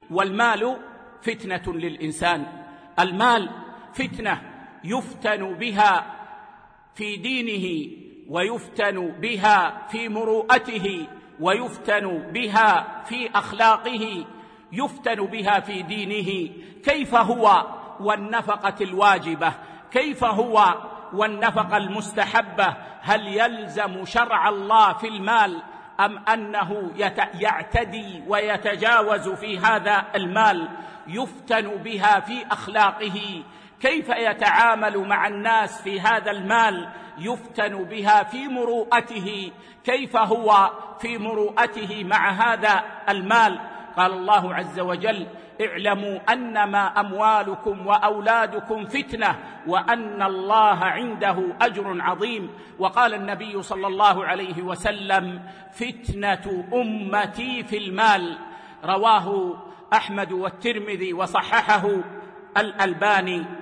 والمال فتنة للإنسان. المال فتنة يفتن بها في دينه، ويفتن بها في مروءته، ويفتن بها في أخلاقه، يفتن بها في دينه. كيف هو والنفقة الواجبة؟ كيف هو والنفقة المستحبة؟ هل يلزم شرع الله في المال أم أنه يعتدي ويتجاوز في هذا المال؟ يفتن بها في أخلاقه، كيف يتعامل مع الناس في هذا المال؟ يفتن بها في مروءته، كيف هو في مروءته مع هذا المال؟ قال الله عز وجل: اعلموا أنما أموالكم وأولادكم فتنة وأن الله عنده أجر عظيم. وقال النبي صلى الله عليه وسلم: فتنة أمتي في المال. رواه أحمد والترمذي وصححه الألباني.